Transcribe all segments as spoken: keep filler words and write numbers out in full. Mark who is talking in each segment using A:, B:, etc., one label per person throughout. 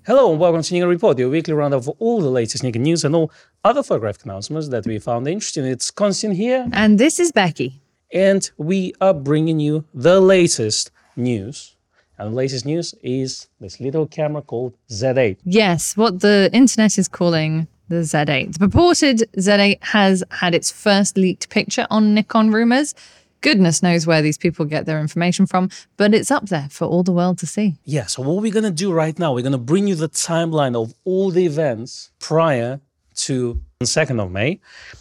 A: Hello and welcome to Sneaker Report, your weekly roundup of all the latest sneaker news and all other photographic announcements that we found interesting. It's Konstantin here.
B: And this is Becky.
A: And we are bringing you the latest news. And the latest news is this little camera called Z eight.
B: Yes, what the internet is calling the Z eight. The purported Z eight has had its first leaked picture on Nikon Rumors. Goodness knows where these people get their information from, but it's up there for all the world to see.
A: Yeah, so what we're going to do right now, we're going to bring you the timeline of all the events prior to the second of May.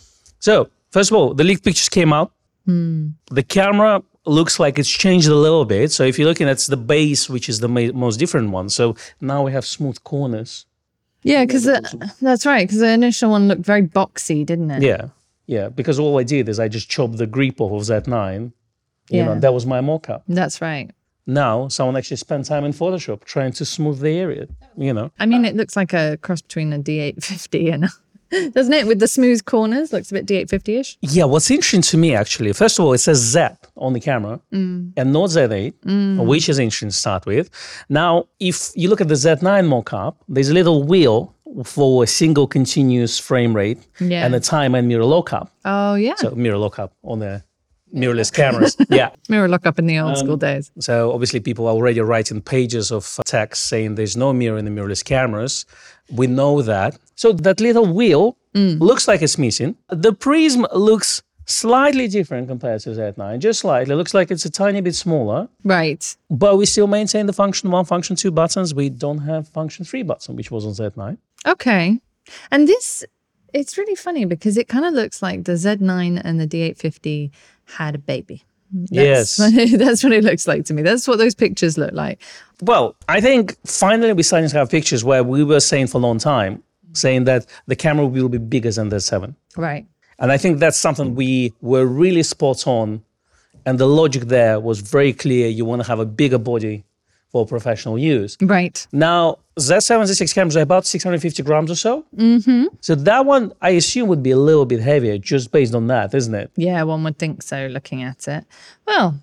A: So, first of all, the leaked pictures came out.
B: Mm.
A: The camera looks like it's changed a little bit. So if you're looking at the base, which is the ma- most different one. So now we have smooth corners.
B: Yeah, because that's right, because the initial one looked very boxy, didn't it?
A: Yeah. Yeah, because all I did is I just chopped the grip off of Z nine. You
B: Yeah.
A: know, that was my mock-up.
B: That's right.
A: Now, someone actually spent time in Photoshop trying to smooth the area, you know.
B: I mean, it looks like a cross between a D eight fifty and a, doesn't it? With the smooth corners, looks a bit D eight fifty-ish.
A: Yeah, what's interesting to me, actually, first of all, it says Z on the camera
B: Mm.
A: and not Z eight,
B: Mm.
A: which is interesting to start with. Now, if you look at the Z nine mock-up, there's a little wheel for a single continuous frame rate
B: Yeah.
A: and a time and mirror lockup.
B: Oh, yeah.
A: So mirror lockup on the mirrorless cameras. Yeah.
B: Mirror lockup in the old
A: Um,
B: school days.
A: So obviously people are already writing pages of text saying there's no mirror in the mirrorless cameras. We know that. So that little wheel
B: Mm.
A: looks like it's missing. The prism looks slightly different compared to Z nine, just slightly. It looks like it's a tiny bit smaller,
B: Right.
A: but we still maintain the function one, function two buttons. We don't have function three button, which was on Z nine.
B: Okay. And this, it's really funny because it kind of looks like the Z nine and the D eight fifty had a baby. That's
A: Yes.
B: what- that's what it looks like to me. That's what those pictures look like.
A: Well, I think finally we're starting to have pictures where we were saying for a long time, saying that the camera will be bigger than the seven.
B: Right.
A: And I think that's something we were really spot on. And the logic there was very clear. You want to have a bigger body for professional use.
B: Right.
A: Now, Z seven, Z six cameras are about six hundred fifty grams or so.
B: Mm-hmm.
A: So that one, I assume, would be a little bit heavier just based on that, isn't it?
B: Yeah, one would think so looking at it. Well,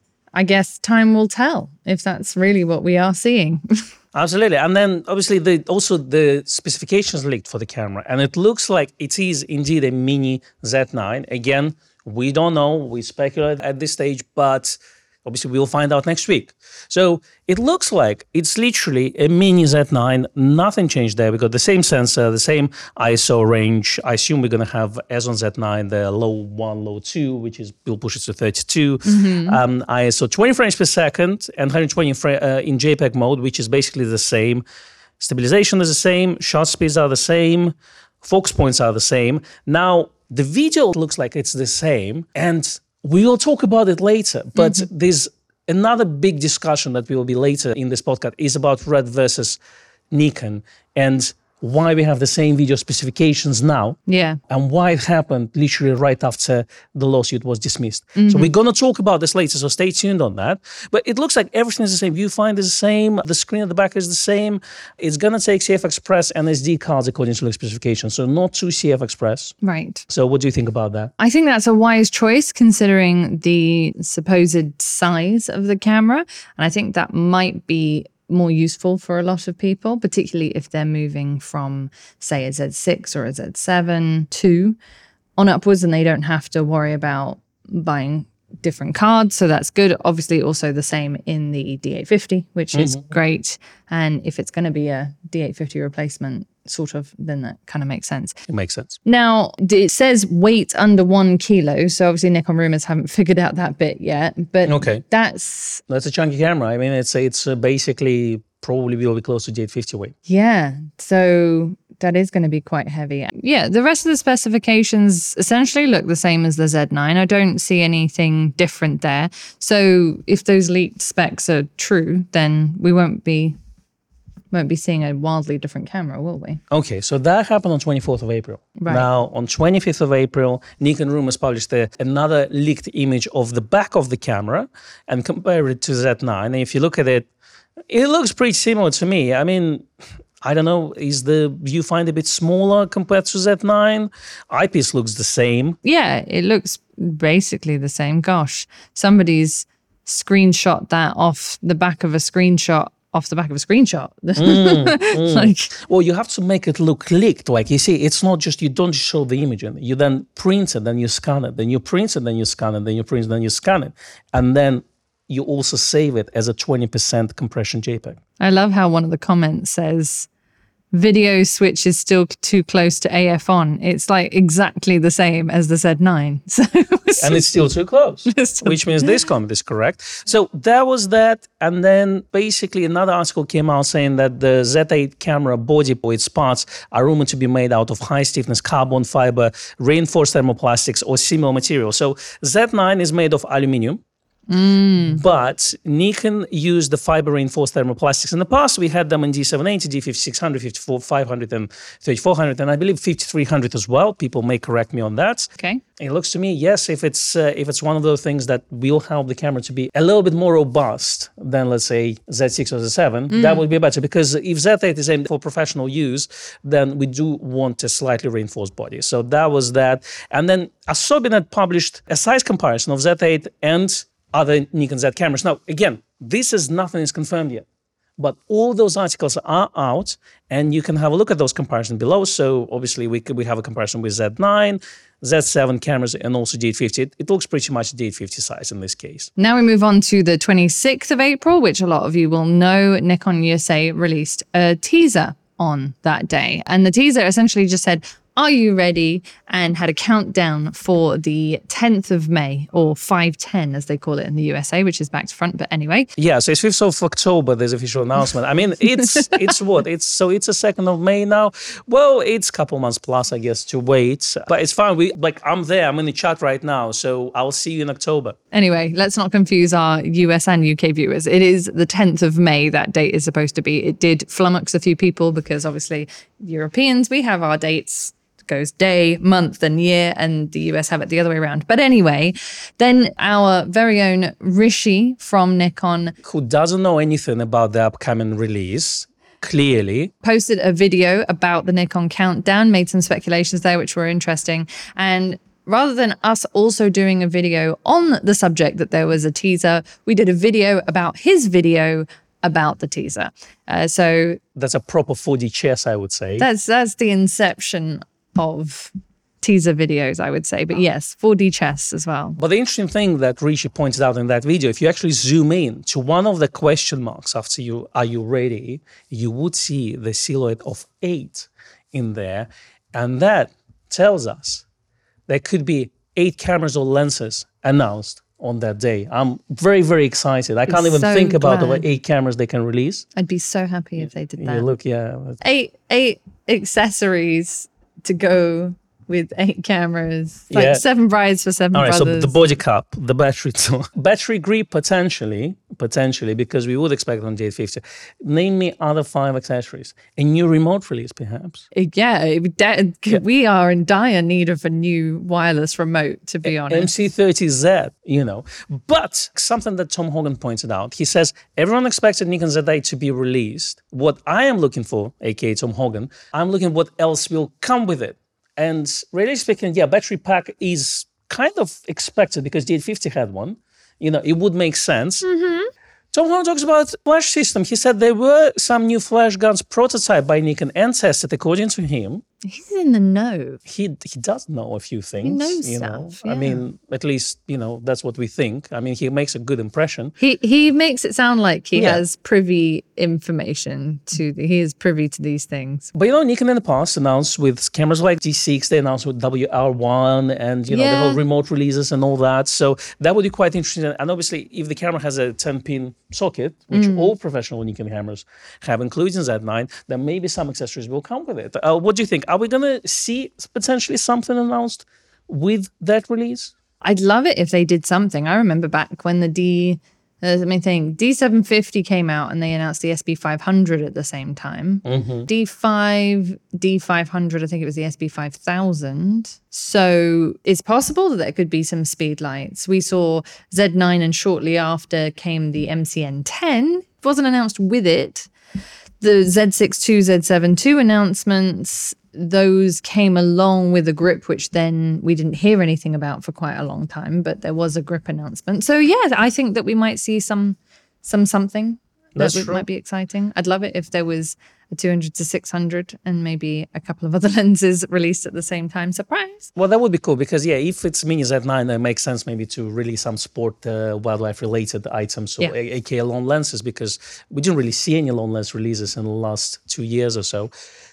B: I guess time will tell if that's really what we are seeing.
A: Absolutely. And then obviously the also the specifications leaked for the camera. And it looks like it is indeed a mini Z nine. Again, we don't know. We speculate at this stage, but obviously we'll find out next week. So it looks like it's literally a mini Z nine. Nothing changed there. We got the same sensor, the same I S O range. I assume we're going to have, as on Z nine, the low one, low two, which is we'll push it to thirty-two.
B: Mm-hmm.
A: Um, I S O twenty frames per second and one hundred twenty fra- uh, in JPEG mode, which is basically the same. Stabilization is the same. Shot speeds are the same. Focus points are the same. Now, the video looks like it's the same, and we will talk about it later. But
B: Mm-hmm.
A: there's another big discussion that will be later in this podcast is about Red versus Nikon and why we have the same video specifications now
B: Yeah.
A: and why it happened literally right after the lawsuit was dismissed.
B: Mm-hmm.
A: So we're going to talk about this later, so stay tuned on that. But it looks like everything is the same. Viewfinder is the same. The screen at the back is the same. It's going to take C F Express and S D cards according to the specifications, so not two C F Express.
B: Right.
A: So what do you think about that?
B: I think that's a wise choice considering the supposed size of the camera. And I think that might be more useful for a lot of people, particularly if they're moving from, say, a Z six or a Z seven to on upwards and they don't have to worry about buying different cards. So that's good. Obviously, also the same in the D eight fifty, which is
A: Mhm.
B: great. And if it's going to be a D eight fifty replacement, sort of, then that kind of makes sense.
A: It makes sense.
B: Now, it says weight under one kilo. So obviously Nikon Rumors haven't figured out that bit yet. But
A: Okay.
B: that's,
A: That's a chunky camera. I mean, it's it's uh, basically probably will be close to D eight fifty weight.
B: yeah. So that is going to be quite heavy. Yeah, the rest of the specifications essentially look the same as the Z nine. I don't see anything different there. So if those leaked specs are true, then we won't be won't be seeing a wildly different camera, will we?
A: Okay, so that happened on twenty-fourth of April.
B: Right.
A: Now, on twenty-fifth of April, Nikon Rumors published a, another leaked image of the back of the camera and compared it to Z nine. And if you look at it, it looks pretty similar to me. I mean, I don't know, is the viewfinder a bit smaller compared to Z nine? Eyepiece looks the same.
B: Yeah, it looks basically the same. Gosh, somebody's screenshot that off the back of a screenshot off the back of a screenshot.
A: Mm, mm.
B: Like,
A: well, you have to make it look clicked. Like you see, it's not just you don't show the image in. You then print it, then you scan it, then you print it, then you scan it, then you print it, then you scan it, and then you also save it as a twenty percent compression JPEG.
B: I love how one of the comments says, video switch is still too close to A F on. It's like exactly the same as the Z nine. So
A: and it's still too close, which means this comment is correct. So that was that. And then basically another article came out saying that the Z eight camera body or its parts are rumored to be made out of high stiffness carbon fiber, reinforced thermoplastics or similar material. So Z nine is made of aluminum. Mm. But Nikon used the fiber reinforced thermoplastics. In the past, we had them in D seven eighty, D fifty-six hundred, fifty-four five hundred, and thirty-four hundred, and I believe fifty-three hundred as well. People may correct me on that.
B: Okay.
A: It looks to me, yes, if it's uh, if it's one of those things that will help the camera to be a little bit more robust than, let's say, Z six or Z seven, mm. that would be better. Because if Z eight is aimed for professional use, then we do want a slightly reinforced body. So that was that. And then Asobi had published a size comparison of Z eight and other Nikon Z cameras. Now, again, this is nothing is confirmed yet, but all those articles are out, and you can have a look at those comparisons below. So obviously, we could, we have a comparison with Z nine, Z seven cameras, and also D eight fifty. It, it looks pretty much D eight fifty size in this case.
B: Now we move on to the twenty-sixth of April, which a lot of you will know. Nikon U S A released a teaser on that day, and the teaser essentially just said, "Are you ready?" and had a countdown for the tenth of May, or five ten as they call it in the U S A, which is back to front, but anyway.
A: Yeah, so it's fifth of October, there's official announcement. I mean, it's it's what? It's so it's a second of May now. Well, it's a couple months plus, I guess, to wait. But it's fine. We like I'm there, I'm in the chat right now, so I'll see you in October.
B: Anyway, let's not confuse our U S and U K viewers. It is the tenth of May that date is supposed to be. It did flummox a few people because obviously Europeans, we have our dates. Goes day, month, and year, and the U S have it the other way around. But anyway, then our very own Rishi from Nikon,
A: who doesn't know anything about the upcoming release, clearly
B: posted a video about the Nikon countdown, made some speculations there which were interesting. And rather than us also doing a video on the subject that there was a teaser, we did a video about his video about the teaser. Uh, so
A: that's a proper four D chess, I would say.
B: That's that's the inception of teaser videos, I would say. But yes, four D chess as well.
A: But the interesting thing that Rishi pointed out in that video, if you actually zoom in to one of the question marks after you, are you ready, you would see the silhouette of eight in there. And that tells us there could be eight cameras or lenses announced on that day. I'm very, very excited. I can't even
B: so
A: think about
B: glad.
A: the eight cameras they can release.
B: I'd be so happy if they did that.
A: You look, yeah.
B: Eight, eight accessories to go with eight cameras. Like
A: yeah.
B: seven brides for seven
A: All right,
B: brothers.
A: so the body cap, the battery too. Battery grip potentially, potentially, because we would expect on D eight fifty. Name me other five accessories. A new remote release, perhaps.
B: Yeah, it, that, yeah, we are in dire need of a new wireless remote, to be honest.
A: M C thirty Z, you know. But something that Tom Hogan pointed out, he says, everyone expected Nikon Z eight to be released. What I am looking for, aka Tom Hogan, I'm looking at what else will come with it. And really speaking, yeah, battery pack is kind of expected because D eight fifty had one. You know, it would make sense. Mm-hmm. Tom Hogan talks about flash system. He said there were some new flash guns prototyped by Nikon and tested, according to him.
B: He's in the know.
A: He he does know a few things.
B: He knows
A: you
B: stuff.
A: know?
B: Yeah.
A: I mean, at least, you know, that's what we think. I mean, he makes a good impression.
B: He he makes it sound like he
A: Yeah.
B: has privy information to, the, he is privy to these things.
A: But, you know, Nikon in the past announced with cameras like D six, they announced with W R one and, you know, the
B: Yeah.
A: whole remote releases and all that. So that would be quite interesting. And obviously, if the camera has a ten-pin socket, which
B: Mm.
A: all professional Nikon cameras have, including Z nine, then maybe some accessories will come with it. Uh, what do you think? Are we going to see potentially something announced with that release?
B: I'd love it if they did something. I remember back when the D, uh, let me think, D seven fifty came out and they announced the S B five hundred at the same time.
A: Mm-hmm.
B: D five, D five hundred, I think it was the S B five thousand. So it's possible that there could be some speed lights. We saw Z nine and shortly after came the M C N ten. It wasn't announced with it. The Z six two, Z seven two announcements, those came along with a grip, which then we didn't hear anything about for quite a long time, but there was a grip announcement. So yeah, I think that we might see some some something
A: That's
B: that
A: true.
B: might be exciting. I'd love it if there was a two hundred to six hundred and maybe a couple of other lenses released at the same time. Surprise.
A: Well, that would be cool because, yeah, if it's Mini Z nine, it makes sense maybe to release some sport uh, wildlife related items, or
B: Yeah.
A: A- aka long lenses, because we didn't really see any long lens releases in the last two years or so.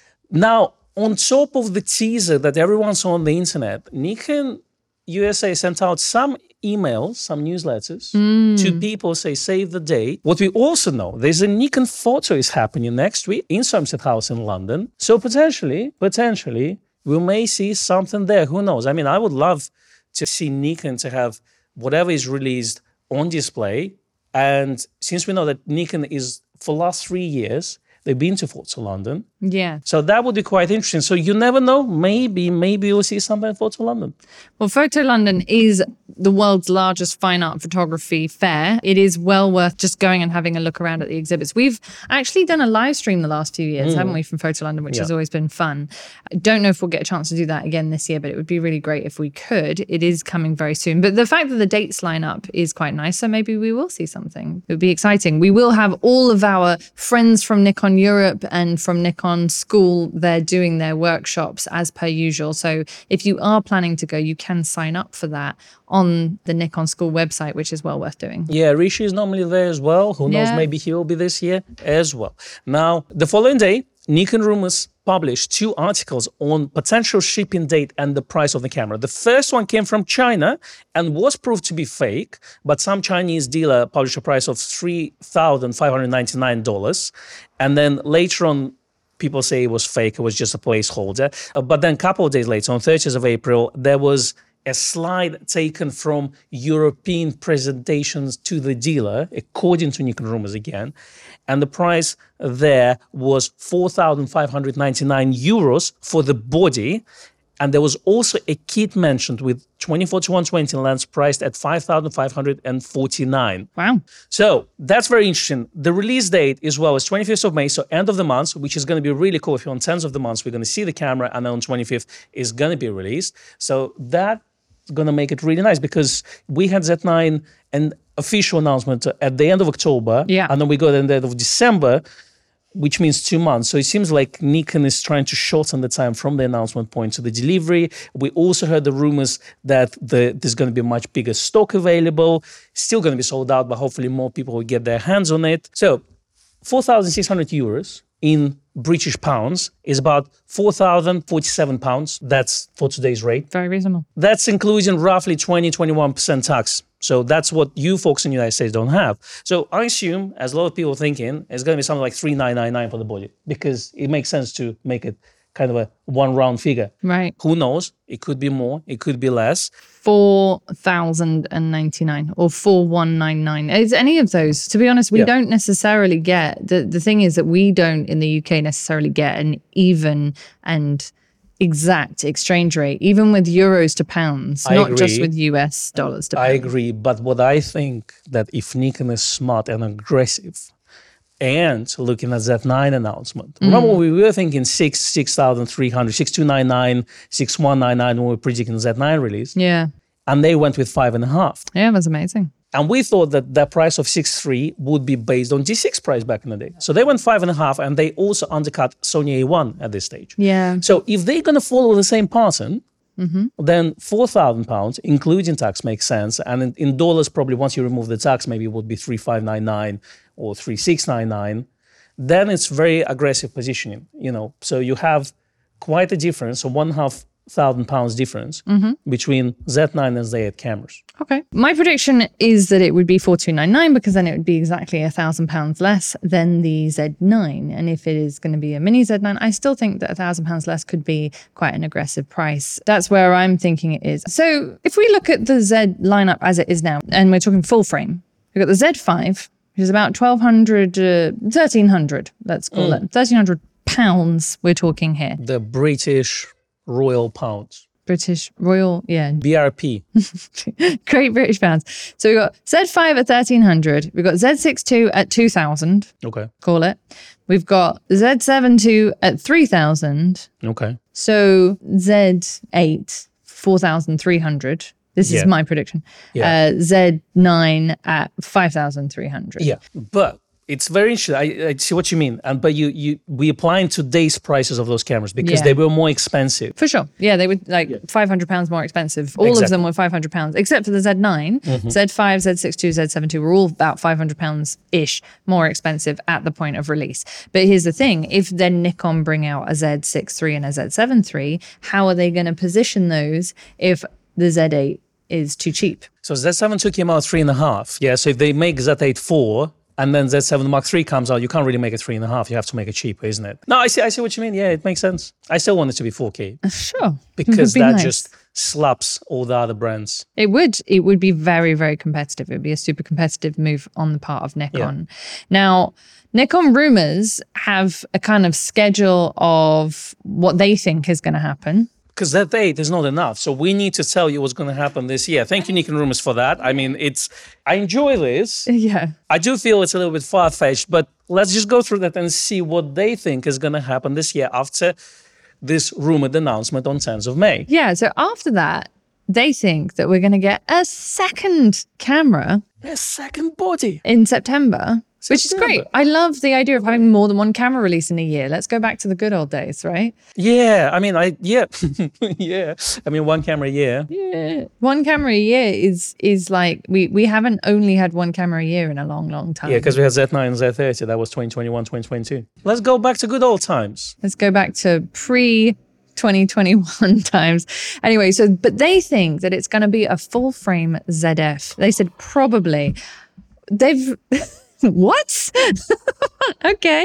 A: Now, on top of the teaser that everyone saw on the internet, Nikon U S A sent out some emails, some newsletters to people, say, save the date. What we also know, there's a Nikon photo is happening next week in Somerset House in London. So potentially, potentially, we may see something there. Who knows? I mean, I would love to see Nikon to have whatever is released on display. And since we know that Nikon is, for the last three years, they've been to Photo London.
B: Yeah.
A: So that would be quite interesting. So you never know. Maybe, maybe you'll see something at Photo London.
B: Well, Photo London is the world's largest fine art photography fair. It is well worth just going and having a look around at the exhibits. We've actually done a live stream the last few years, haven't we, from Photo London, which
A: Yeah.
B: has always been fun. I don't know if we'll get a chance to do that again this year, but it would be really great if we could. It is coming very soon. But the fact that the dates line up is quite nice, so maybe we will see something. It would be exciting. We will have all of our friends from Nikon Europe and from Nikon School there doing their workshops as per usual. So if you are planning to go, you can sign up for that on the Nikon School website, which is well worth doing.
A: Yeah, Rishi is normally there as well. Who knows,
B: Yeah.
A: maybe he will be this year as well. Now, the following day, Nikon Rumors published two articles on potential shipping date and the price of the camera. The first one came from China and was proved to be fake, but some Chinese dealer published a price of three thousand five hundred ninety-nine dollars. And then later on, people say it was fake, it was just a placeholder. Uh, but then a couple of days later, on thirtieth of April, there was a slide taken from European presentations to the dealer, according to Nikon Rumors again. And the price there was four thousand five hundred ninety-nine euros for the body. And there was also a kit mentioned with twenty-four to one twenty lens priced at five thousand five hundred forty-nine.
B: Wow.
A: So that's very interesting. The release date as well is twenty-fifth of May, so end of the month, which is going to be really cool. If you're on tenth of the month, we're going to see the camera, and then on twenty-fifth is going to be released. So that's going to make it really nice because we had Z nine an official announcement at the end of October,
B: Yeah.
A: and then we got at the end of December, which means two months. So it seems like Nikon is trying to shorten the time from the announcement point to the delivery. We also heard the rumors that the, there's going to be much bigger stock available, still going to be sold out, but hopefully more people will get their hands on it. So four thousand six hundred euros in British pounds is about four thousand forty-seven pounds. That's for today's rate.
B: Very reasonable.
A: That's including roughly twenty, twenty-one percent tax. So that's what you folks in the United States don't have. So I assume, as a lot of people are thinking, it's going to be something like three thousand nine hundred ninety-nine for the body because it makes sense to make it kind of a one round figure.
B: Right.
A: Who knows? It could be more, it could be less.
B: four thousand ninety-nine or four thousand one hundred ninety-nine. Is any of those? To be honest, we
A: Yeah.
B: don't necessarily get, the, the thing is that we don't in the U K necessarily get an even and exact exchange rate, even with euros to pounds,
A: I
B: not just
A: agree.
B: with U S dollars to
A: I
B: pounds.
A: agree. But what I think that if Nikon is smart and aggressive and looking at Z nine announcement, remember we were thinking six, six thousand three hundred, six two nine nine, six one nine nine when we were predicting the Z nine release,
B: Yeah.
A: and they went with five and a half.
B: Yeah, that's amazing.
A: And we thought that that price of six three would be based on G six price back in the day. So they went five and a half, and they also undercut Sony A one at this stage.
B: Yeah.
A: So if they're going to follow the same pattern, then four thousand pounds, including tax, makes sense. And in, in dollars, probably once you remove the tax, maybe it would be three thousand five hundred ninety-nine or three thousand six hundred ninety-nine. Then it's very aggressive positioning, you know. So you have quite a difference, so one and a half thousand pounds difference between Z nine and Z eight cameras.
B: Okay. My prediction is that it would be four thousand two hundred ninety-nine because then it would be exactly a thousand pounds less than the Z nine. And if it is going to be a mini Z nine, I still think that a thousand pounds less could be quite an aggressive price. That's where I'm thinking it is. So if we look at the Z lineup as it is now, and we're talking full frame, we've got the Z five, which is about twelve hundred, uh, thirteen hundred, let's call it. thirteen hundred pounds we're talking here.
A: The British Royal Pounds,
B: British Royal, yeah,
A: B R P.
B: Great British pounds. So we've got Z five at thirteen hundred. We've got Z six two at two thousand,
A: Okay,
B: call it. We've got Z seven two at three thousand.
A: okay.
B: So Z eight, four thousand three hundred. This
A: Yeah.
B: is my prediction.
A: Yeah.
B: Uh, Z nine at five thousand three hundred.
A: Yeah, but it's very interesting. I, I see what you mean. And but you you we applying today's prices of those cameras because
B: Yeah.
A: they were more expensive.
B: For sure. Yeah, they were like five hundred pounds more expensive. All of
A: Exactly.
B: them were five hundred pounds, except for the Z nine. Z five, Z six two, Z seven two were all about five hundred pounds-ish more expensive at the point of release. But here's the thing. If then Nikon bring out a Z six three and a Z seven three, how are they going to position those if the Z eight is too cheap?
A: So Z seven two came out three and a half. Yeah. So if they make Z eight four and then Z seven Mark three comes out, you can't really make it three and a half. You have to make it cheaper, isn't it? No, I see. I see what you mean. Yeah, it makes sense. I still want it to be four K
B: Sure.
A: because
B: Would be
A: that
B: nice.
A: just slaps all the other brands.
B: It would. It would be very, very competitive. It would be a super competitive move on the part of Nikon. Now, Nikon rumors have a kind of schedule of what they think is going to happen.
A: Because that eight is not enough. So we need to tell you what's going to happen this year. Thank you, Nikon Rumors, for that. I mean, it's I enjoy this.
B: Yeah.
A: I do feel it's a little bit far-fetched, but let's just go through that and see what they think is going to happen this year after this rumored announcement on tenth of May.
B: Yeah. So after that, they think that we're going to get a second camera
A: A second body.
B: in September, which is great.
A: September.
B: I love the idea of having more than one camera release in a year. Let's go back to the good old days, right?
A: Yeah, I mean, I yeah, yeah. I mean, one camera a year.
B: Yeah. One camera a year is is like we we haven't only had one camera a year in a long, long time.
A: Yeah, because we had Z nine and Z thirty. That was twenty twenty-one, twenty twenty-two. Let's go back to good old times.
B: Let's go back to pre twenty twenty-one times. Anyway, so but they think that it's going to be a full frame Z F. They said probably. They've what? Okay,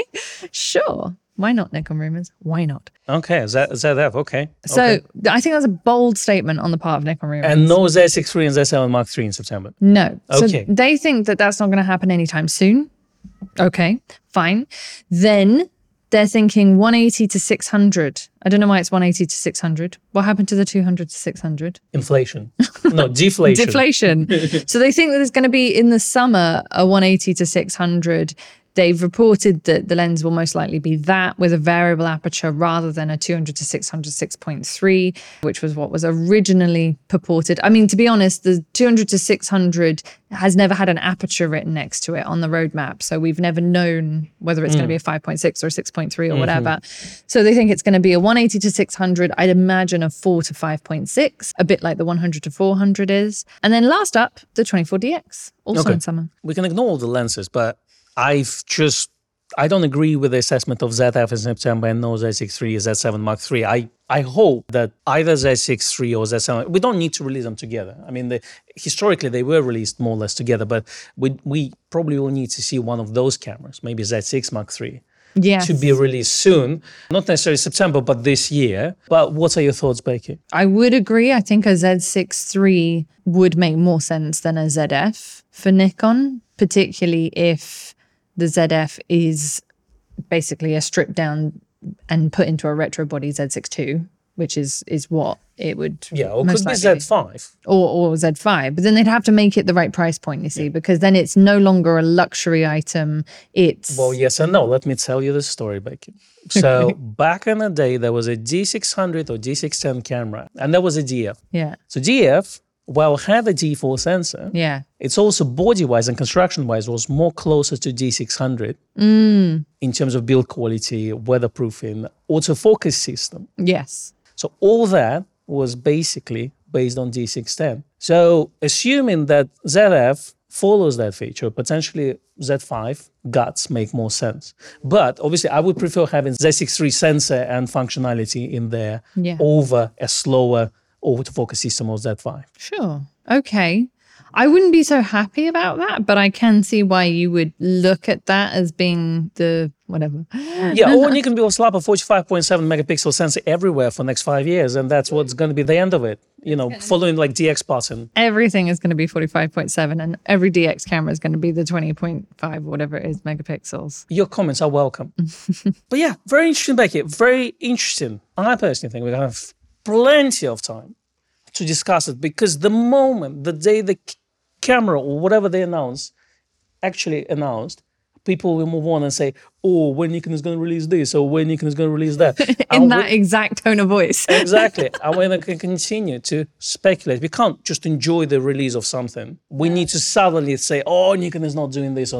B: sure. Why not, Nikon Rumors? Why not?
A: Okay, Z- ZF, okay.
B: So
A: okay.
B: I think that's a bold statement on the part of Nikon Rumors.
A: And no Z six three and Z seven Mark three in September.
B: No.
A: Okay.
B: So they think that that's not going to happen anytime soon. Okay, fine. Then they're thinking one eighty to six hundred. I don't know why it's one eighty to six hundred. What happened to the two hundred to six hundred?
A: Inflation. No, deflation.
B: Deflation. So they think that there's going to be in the summer a one eighty to six hundred. They've reported that the lens will most likely be that with a variable aperture rather than a two hundred to six hundred six point three, which was what was originally purported. I mean, to be honest, the two hundred to six hundred has never had an aperture written next to it on the roadmap. So we've never known whether it's going to be a five point six or a six point three or whatever. So they think it's going to be a one eighty to six hundred. I'd imagine a four to five point six, a bit like the one hundred to four hundred is. And then last up, the twenty-four D X, also
A: Okay.
B: in summer.
A: We can ignore all the lenses, but I've just, I don't agree with the assessment of Z F in September and no Z six three, Z seven Mark three. I, I hope that either Z six three or Z seven, we don't need to release them together. I mean, the, historically, they were released more or less together, but we, we probably will need to see one of those cameras, maybe Z six Mark three,
B: Yes.
A: to be released soon. Not necessarily September, but this year. But what are your thoughts, Becky?
B: I would agree. I think a Z six three would make more sense than a Z F for Nikon, particularly if the Z F is basically a stripped down and put into a retro body Z six two, which is is what it would
A: Yeah, or
B: most
A: could be
B: likely
A: Z five.
B: or, or Z five. But then they'd have to make it the right price point, you see, because then it's no longer a luxury item. It's
A: Well, yes and no. Let me tell you the story, Becky. So back in the day, there was a D six hundred or D six ten camera, and there was a D F.
B: yeah,
A: So D F, well, had a D four sensor.
B: yeah,
A: It's also body-wise and construction-wise was more closer to D six hundred in terms of build quality, weatherproofing, autofocus system.
B: yes,
A: So all that was basically based on D six ten. So assuming that Z F follows that feature, potentially Z five guts make more sense. But obviously, I would prefer having Z six three sensor and functionality in there
B: Yeah.
A: over a slower autofocus system of Z five.
B: sure, okay. I wouldn't be so happy about that, but I can see why you would look at that as being the whatever.
A: Yeah, or Nikon will slap a forty-five point seven megapixel sensor everywhere for the next five years, and that's what's going to be the end of it. You know, following like D X pattern.
B: Everything is going to be forty-five point seven, and every D X camera is going to be the twenty point five, whatever it is, megapixels.
A: Your comments are welcome. But yeah, very interesting, Becky. Very interesting. I personally think we're going to have plenty of time to discuss it because the moment, the day the c- camera or whatever they announce actually announced, people will move on and say, oh, when Nikon is going to release this or when Nikon is going to release that.
B: In
A: And
B: that
A: we-
B: exact tone of voice.
A: Exactly. And we're going to continue to speculate. We can't just enjoy the release of something. We need to suddenly say, oh, Nikon is not doing this or that.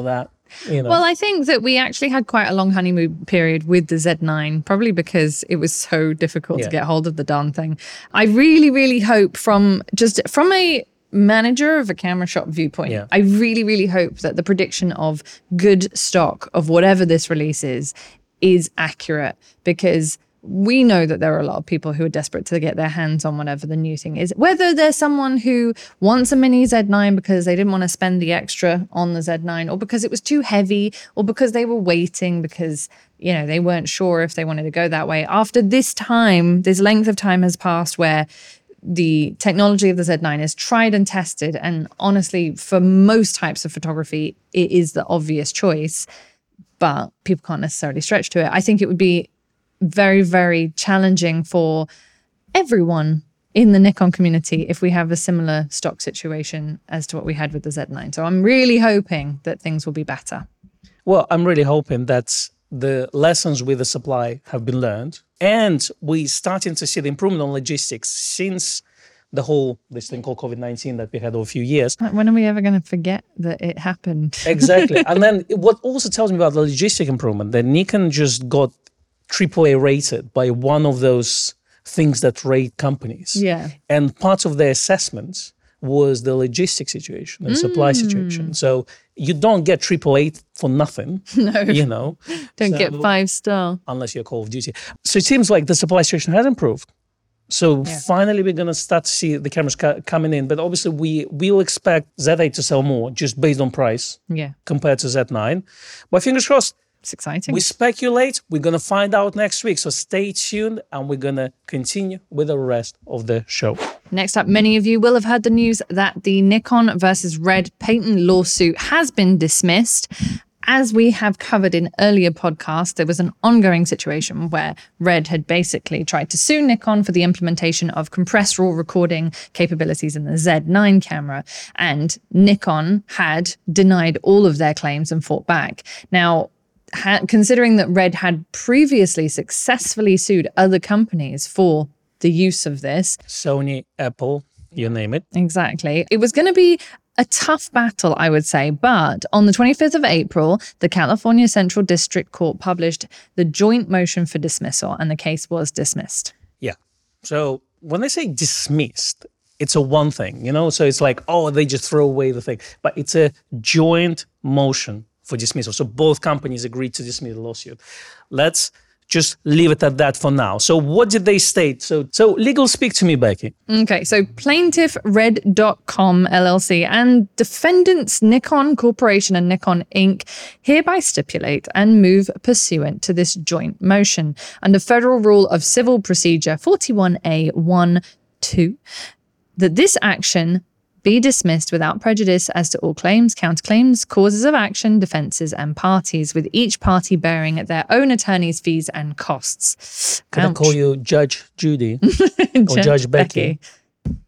A: You know?
B: Well, I think that we actually had quite a long honeymoon period with the Z nine, probably because it was so difficult
A: Yeah.
B: to get hold of the darn thing. I really, really hope from just from a manager of a camera shop viewpoint,
A: Yeah.
B: I really, really hope that the prediction of good stock of whatever this release is, is accurate, because we know that there are a lot of people who are desperate to get their hands on whatever the new thing is. Whether there's someone who wants a mini Z nine because they didn't want to spend the extra on the Z nine, or because it was too heavy, or because they were waiting because, you know, they weren't sure if they wanted to go that way. After this time, this length of time has passed where the technology of the Z nine is tried and tested. And honestly, for most types of photography, it is the obvious choice, but people can't necessarily stretch to it. I think it would be very, very challenging for everyone in the Nikon community if we have a similar stock situation as to what we had with the Z nine. So I'm really hoping that things will be better.
A: Well, I'm really hoping that the lessons with the supply have been learned, and we're starting to see the improvement on logistics since the whole, this thing called COVID nineteen that we had over a few years.
B: When are we ever going to forget that it happened?
A: Exactly. And then what also tells me about the logistic improvement, that Nikon just got triple A rated by one of those things that rate companies.
B: Yeah.
A: And part of their assessment was the logistic situation, the mm. supply situation. So you don't get triple A for nothing.
B: No.
A: You know.
B: Don't
A: so,
B: get five star.
A: Unless you're Call of Duty. So it seems like the supply situation has improved. So yeah. finally we're going to start to see the cameras ca- coming in. But obviously we will expect Z eight to sell more just based on price
B: yeah.
A: compared to Z nine. But fingers crossed.
B: It's exciting.
A: We speculate. We're going to find out next week. So stay tuned, and we're going to continue with the rest of the show.
B: Next up, many of you will have heard the news that the Nikon versus Red patent lawsuit has been dismissed. As we have covered in earlier podcasts, there was an ongoing situation where Red had basically tried to sue Nikon for the implementation of compressed RAW recording capabilities in the Z nine camera, and Nikon had denied all of their claims and fought back. Now, Ha- considering that Red had previously successfully sued other companies for the use of this.
A: Sony, Apple, you name it.
B: Exactly. It was going to be a tough battle, I would say. But on the twenty-fifth of April, the California Central District Court published the joint motion for dismissal, and the case was dismissed.
A: Yeah. So when they say dismissed, it's a one thing, you know? So it's like, oh, they just throw away the thing. But it's a joint motion for dismissal. So both companies agreed to dismiss the lawsuit. Let's just leave it at that for now. So what did they state? So so legal speak to me, Becky.
B: Okay, so plaintiff Red dot com L L C and defendants Nikon Corporation and Nikon Incorporated hereby stipulate and move pursuant to this joint motion under Federal Rule of Civil Procedure forty-one A one two that this action be dismissed without prejudice as to all claims, counterclaims, causes of action, defences and parties, with each party bearing their own attorney's fees and costs.
A: Can Ouch. I call you Judge Judy or Judge Becky?
B: Becky.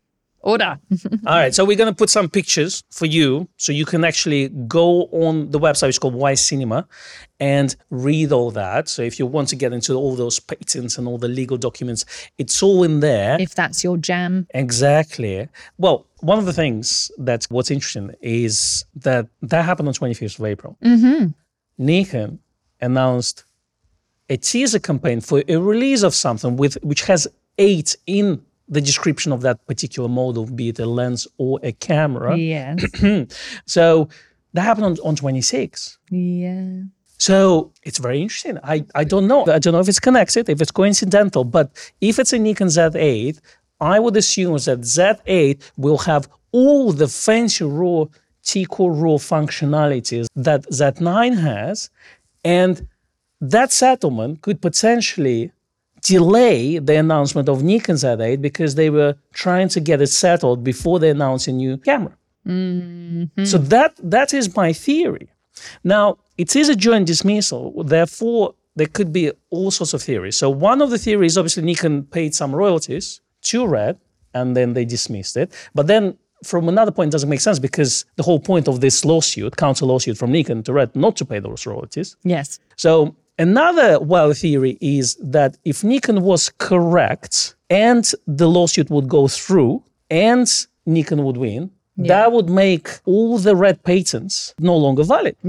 B: Order.
A: All right, so we're going to put some pictures for you so you can actually go on the website, which is called Wise Cinema, and read all that. So if you want to get into all those patents and all the legal documents, it's all in there.
B: If that's your jam.
A: Exactly. Well, one of the things that's what's interesting is that that happened on twenty-fifth of April.
B: Mm-hmm.
A: Nikon announced a teaser campaign for a release of something with which has eight in the description of that particular model, be it a lens or a camera.
B: Yes.
A: So that happened on, on twenty-six.
B: Yeah.
A: So it's very interesting. I, I don't know. I don't know if it's connected, if it's coincidental, but if it's a Nikon Z eight, I would assume that Z eight will have all the fancy raw T-Core RAW functionalities that Z nine has, and that settlement could potentially delay the announcement of Nikon Z eight because they were trying to get it settled before they announce a new camera.
B: Mm-hmm.
A: So that that is my theory. Now, it is a joint dismissal, therefore there could be all sorts of theories. So one of the theories, obviously Nikon paid some royalties to Red, and then they dismissed it. But then from another point, it doesn't make sense because the whole point of this lawsuit, counter lawsuit from Nikon to Red, not to pay those royalties.
B: Yes.
A: So another wild theory is that if Nikon was correct and the lawsuit would go through and Nikon would win, yeah. that would make all the Red patents no longer valid.
B: Right.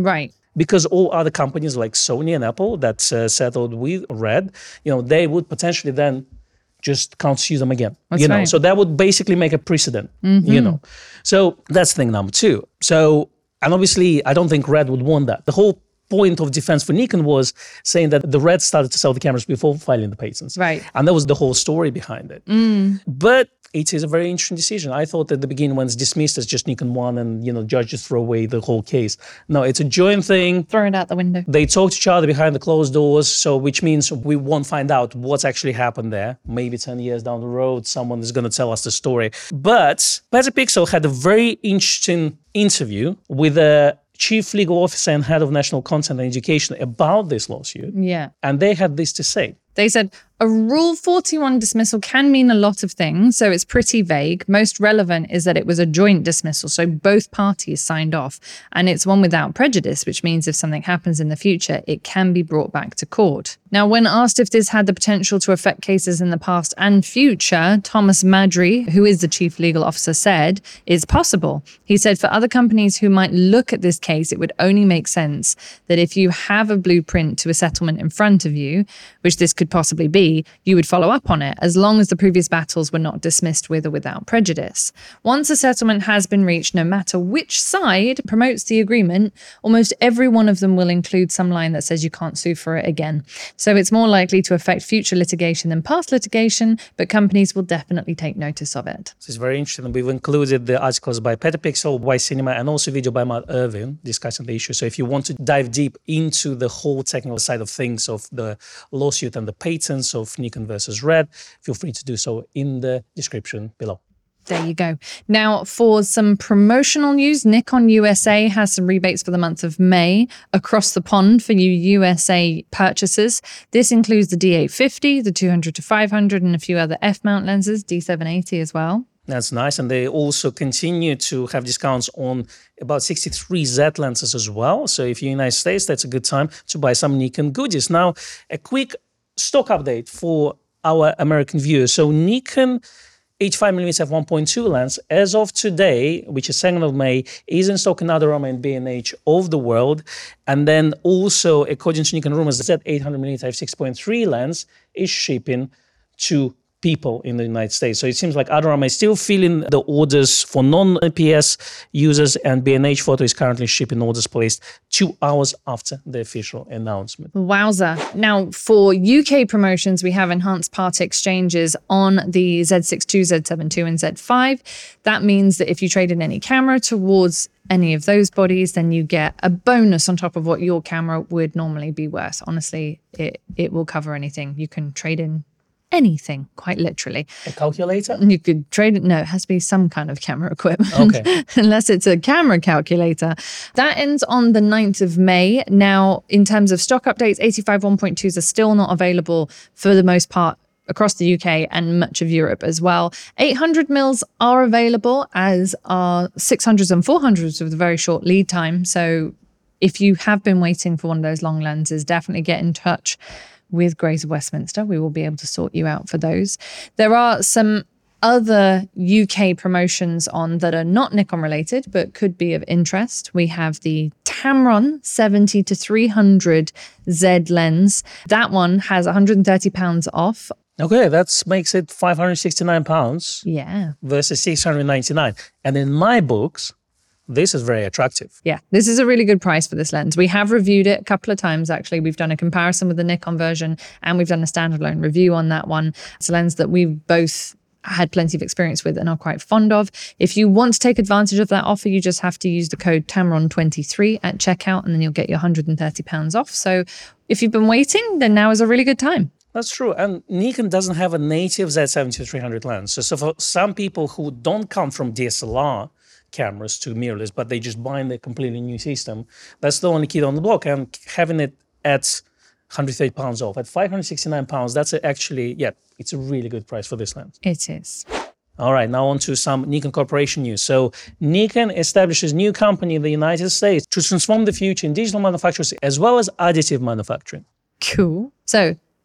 A: because all other companies like Sony and Apple that uh, settled with Red, you know, they would potentially then just can't sue them again.
B: That's
A: you know,
B: right.
A: so that would basically make a precedent. Mm-hmm. You know, so that's thing number two. So, and obviously, I don't think Red would want that. The whole point of defense for Nikon was saying that the Red started to sell the cameras before filing the patents.
B: Right.
A: And that was the whole story behind it.
B: Mm.
A: But it is a very interesting decision. I thought at the beginning when it's dismissed as just Nikon won and, you know, judges throw away the whole case. No, it's a joint thing.
B: Throw it out the window.
A: They talk to each other behind the closed doors, so which means we won't find out what's actually happened there. Maybe ten years down the road, someone is going to tell us the story. But Petapixel had a very interesting interview with a chief legal officer and head of national content and education about this lawsuit.
B: Yeah.
A: And they had this to say.
B: They said, a Rule forty-one dismissal can mean a lot of things, so it's pretty vague. Most relevant is that it was a joint dismissal, so both parties signed off. And it's one without prejudice, which means if something happens in the future, it can be brought back to court. Now, when asked if this had the potential to affect cases in the past and future, Thomas Madry, who is the chief legal officer, said, it's possible. He said for other companies who might look at this case, it would only make sense that if you have a blueprint to a settlement in front of you, which this could possibly be, you would follow up on it as long as the previous battles were not dismissed with or without prejudice. Once a settlement has been reached, no matter which side promotes the agreement, almost every one of them will include some line that says you can't sue for it again. So it's more likely to affect future litigation than past litigation, but companies will definitely take notice of it.
A: This is very interesting. We've included the articles by Petapixel, Y Cinema, and also video by Matt Irvin discussing the issue. So if you want to dive deep into the whole technical side of things of the lawsuit and the patents of Nikon versus Red, feel free to do so in the description below.
B: There you go. Now, for some promotional news, Nikon U S A has some rebates for the month of May across the pond for you U S A purchasers. This includes the D eight fifty, the two hundred to five hundred, and a few other F-mount lenses, D seven eighty as well.
A: That's nice. And they also continue to have discounts on about sixty-three Z lenses as well. So if you're in the United States, that's a good time to buy some Nikon goodies. Now, a quick stock update for our American viewers. So Nikon eighty-five millimeter f one point two lens, as of today, which is second of May, is in stock in Adorama and B and H of the world. And then also, according to Nikon rumors, the Z eight hundred millimeter f six point three lens is shipping to people in the United States. So it seems like Adorama is still filling the orders for non-A P S users, and B and H Photo is currently shipping orders placed two hours after the official announcement.
B: Wowza. Now, for U K promotions, we have enhanced part exchanges on the Z six two, Z seven two, and Z five. That means that if you trade in any camera towards any of those bodies, then you get a bonus on top of what your camera would normally be worth. Honestly, it, it will cover anything. You can trade in anything, quite literally.
A: A calculator?
B: You could trade it. No, it has to be some kind of camera equipment.
A: Okay.
B: Unless it's a camera calculator. That ends on the ninth of May. Now, in terms of stock updates, eighty-five one point twos are still not available for the most part across the U K and much of Europe as well. eight hundred mils are available, as are six hundreds and four hundreds with a very short lead time. So if you have been waiting for one of those long lenses, definitely get in touch with Grays of Westminster. We will be able to sort you out for those. There are some other U K promotions on that are not Nikon related, but could be of interest. We have the Tamron seventy to three hundred Z lens. That one has one hundred thirty pounds off.
A: Okay, that makes it five hundred sixty-nine pounds
B: Yeah.
A: versus six hundred ninety-nine. And in my books, this is very attractive.
B: Yeah, this is a really good price for this lens. We have reviewed it a couple of times, actually. We've done a comparison with the Nikon version, and we've done a standalone review on that one. It's a lens that we've both had plenty of experience with and are quite fond of. If you want to take advantage of that offer, you just have to use the code Tamron twenty-three at checkout, and then you'll get your one hundred thirty pounds off. So if you've been waiting, then now is a really good time.
A: That's true. And Nikon doesn't have a native Z seventy to three hundred lens. So, so for some people who don't come from D S L R cameras to mirrorless, but they just buy the completely new system, that's the only kid on the block. And having it at one hundred thirty pounds off, at five hundred sixty-nine pounds, that's actually, yeah, it's a really good price for this lens.
B: It is.
A: All right, now on to some Nikon Corporation news. So Nikon establishes new company in the United States to transform the future in digital manufacturing as well as additive manufacturing.
B: Cool. So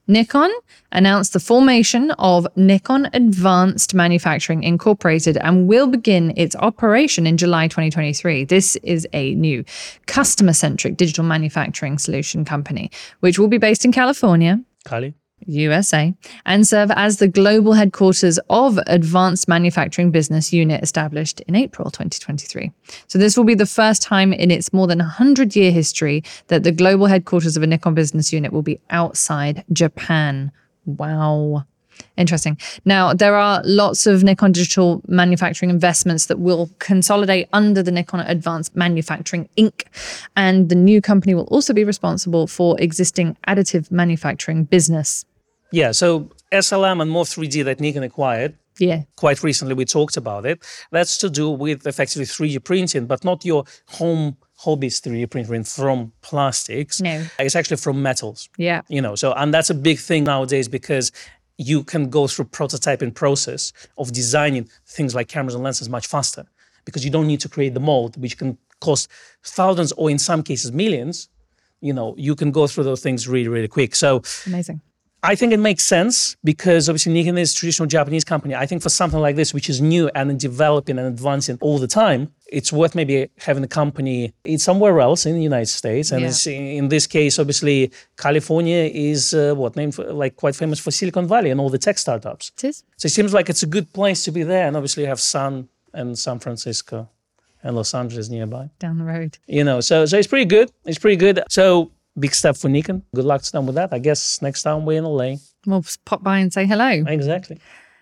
B: Nikon announced the formation of Nikon Advanced Manufacturing Incorporated and will begin its operation in July twenty twenty-three. This is a new customer-centric digital manufacturing solution company, which will be based in California,
A: Cali.
B: U S A, and serve as the global headquarters of Advanced Manufacturing Business Unit established in April twenty twenty-three. So this will be the first time in its more than one hundred year history that the global headquarters of a Nikon business unit will be outside Japan. Wow. Interesting. Now, there are lots of Nikon digital manufacturing investments that will consolidate under the Nikon Advanced Manufacturing Incorporated. And the new company will also be responsible for existing additive manufacturing business.
A: Yeah, so S L M and Morph three D that Nikon acquired,
B: Yeah.
A: quite recently we talked about it. That's to do with effectively three D printing, but not your home hobbyist three D printing from plastics.
B: No.
A: It's actually from metals.
B: Yeah.
A: You know, so, and that's a big thing nowadays because you can go through prototyping process of designing things like cameras and lenses much faster because you don't need to create the mold, which can cost thousands or in some cases millions. You know, you can go through those things really, really quick. So
B: Amazing.
A: I think it makes sense because obviously Nikon is a traditional Japanese company. I think for something like this, which is new and developing and advancing all the time, it's worth maybe having a company in somewhere else in the United States. And
B: Yeah.
A: it's, in this case, obviously, California is uh, what named for, like quite famous for Silicon Valley and all the tech startups.
B: It is.
A: So it seems like it's a good place to be there. And obviously you have San and San Francisco and Los Angeles nearby.
B: Down the road.
A: You know, so so it's pretty good. It's pretty good. So big step for Nikon. Good luck to them with that. I guess next time we're in L A.
B: We'll just pop by and say hello.
A: Exactly.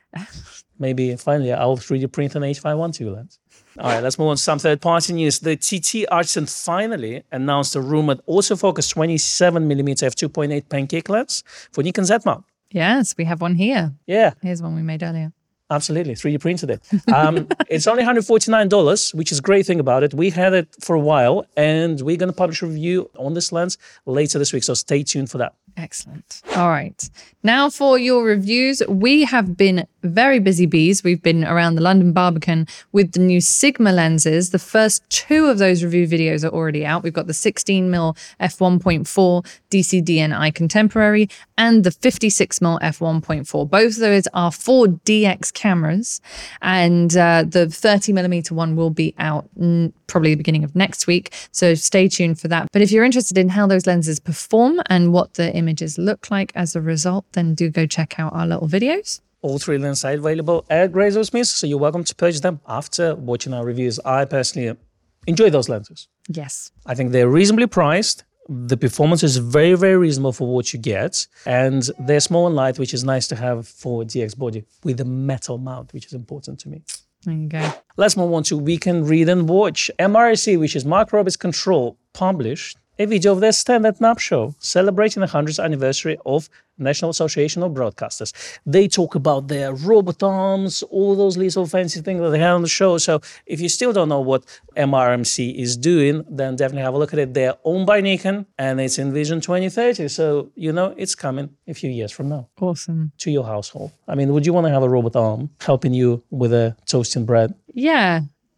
A: Maybe finally I'll three D print an H five twelve lens. All right, let's move on to some third-party news. The T T Artisan finally announced a rumored autofocus twenty-seven millimeter f two point eight pancake lens for Nikon Z mount.
B: Yes, we have one here.
A: Yeah,
B: Here's one we made earlier.
A: absolutely. three D printed it. Um, it's only one hundred forty-nine dollars, which is a great thing about it. We had it for a while, and we're going to publish a review on this lens later this week, so stay tuned for that.
B: Excellent. All right. Now for your reviews. We have been very busy bees. We've been around the London Barbican with the new Sigma lenses. The first two of those review videos are already out. We've got the sixteen millimeter f one point four D C D N I Contemporary and the fifty-six millimeter f one point four. Both of those are four D X cameras, and uh, the thirty millimeter one will be out mm, probably the beginning of next week. So stay tuned for that. But if you're interested in how those lenses perform and what the images look like as a result, then do go check out our little videos.
A: All three lenses are available at Grazo Smith, so you're welcome to purchase them after watching our reviews. I personally enjoy those lenses.
B: Yes.
A: I think they're reasonably priced. The performance is very, very reasonable for what you get. And they're small and light, which is nice to have for D X body with a metal mount, which is important to me.
B: There you go.
A: Let's move on to Weekend Read and Watch. M R C, which is Mark Roberts Control, published a video of their Stand at N A B show celebrating the one hundredth anniversary of National Association of Broadcasters. They talk about their robot arms, all those little fancy things that they had on the show. So if you still don't know what M R M C is doing, then definitely have a look at it. They're owned by Nikon and it's in Vision twenty thirty. So, you know, it's coming a few years from now
B: Awesome.
A: to your household. I mean, would you want to have a robot arm helping you with a toasting bread?
B: Yeah.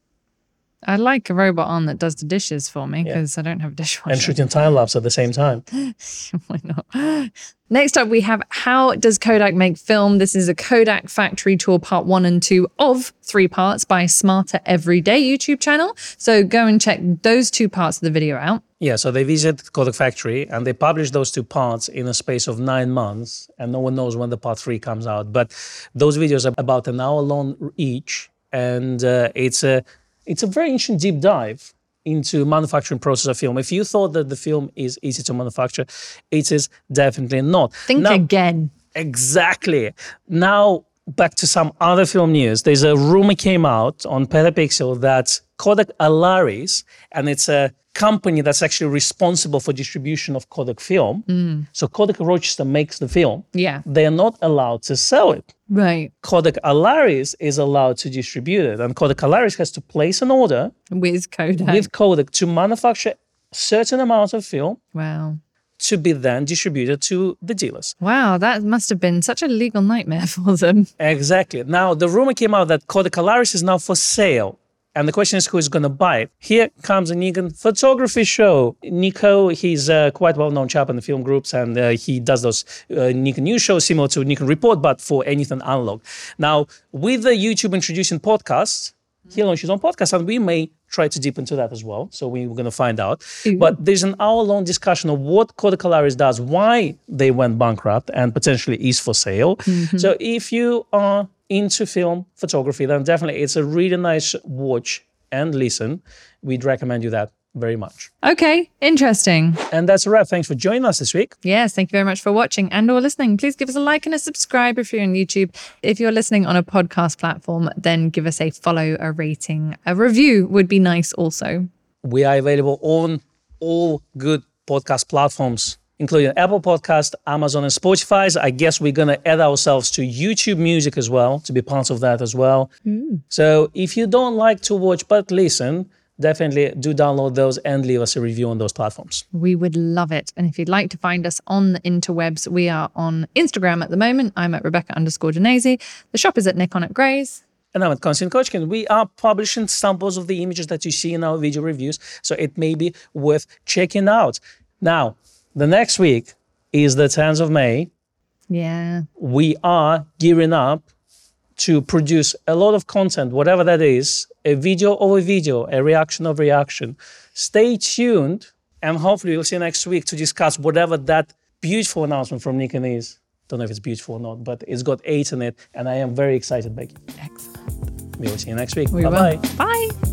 B: I like a robot arm that does the dishes for me because I don't have a dishwasher.
A: And shooting time lapse at the same time.
B: Why not? Next up, we have How Does Kodak Make Film? This is a Kodak Factory Tour Part one and two of three parts by Smarter Everyday YouTube channel. So go and check those two parts of the video out.
A: Yeah, so they visit Kodak Factory and they publish those two parts in a space of nine months and no one knows when the part three comes out. But those videos are about an hour long each and uh, it's a it's a very interesting deep dive into manufacturing process of film. If you thought that the film is easy to manufacture, it is definitely not.
B: Think
A: now,
B: again.
A: Exactly. Now, back to some other film news. There's a rumor came out on Petapixel that Kodak Alaris, and it's a company that's actually responsible for distribution of Kodak film. Mm. So Kodak Rochester makes the film.
B: Yeah.
A: They're not allowed to sell it.
B: Right.
A: Kodak Alaris is allowed to distribute it. And Kodak Alaris has to place an order
B: With Kodak.
A: with Kodak to manufacture certain amount of film
B: Wow.
A: to be then distributed to the dealers.
B: Wow, that must have been such a legal nightmare for them.
A: Exactly. Now, the rumor came out that Kodak Alaris is now for sale And the question is, who is going to buy it? Here comes a Nikon photography show. Nico, he's a quite well-known chap in the film groups, and uh, he does those uh, Nikon news shows similar to Nikon Report, but for anything analog. Now, with the YouTube introducing podcasts, he launched his own podcast, and we may try to dip into that as well. So we we're going to find out. Ooh. But there's an hour-long discussion of what Kodak Alaris does, why they went bankrupt, and potentially is for sale. Mm-hmm. So if you are into film photography, then definitely it's a really nice watch and listen. We'd recommend you that very much.
B: Okay, interesting.
A: And that's a wrap. Thanks for joining us this week.
B: Yes, thank you very much for watching and or listening. Please give us a like and a subscribe if you're on YouTube. If you're listening on a podcast platform, then give us a follow, a rating, a review would be nice also.
A: We are available on all good podcast platforms, including Apple Podcast, Amazon, and Spotify. I guess we're going to add ourselves to YouTube Music as well, to be part of that as well. Mm. So if you don't like to watch but listen, definitely do download those and leave us a review on those platforms.
B: We would love it. And if you'd like to find us on the interwebs, we are on Instagram at the moment. I'm at Rebecca underscore Genesi. The shop is at Nikon at Grays.
A: And I'm at Konstantin Kochkin. We are publishing samples of the images that you see in our video reviews, so it may be worth checking out. Now, the next week is the tenth of May.
B: Yeah.
A: We are gearing up to produce a lot of content, whatever that is, a video over video, a reaction of reaction. Stay tuned, and hopefully we'll see you next week to discuss whatever that beautiful announcement from Nikon is. Don't know if it's beautiful or not, but it's got eight in it, and I am very excited, Becky.
B: Excellent.
A: We will see you next week.
B: We
A: Bye-bye.
B: Bye.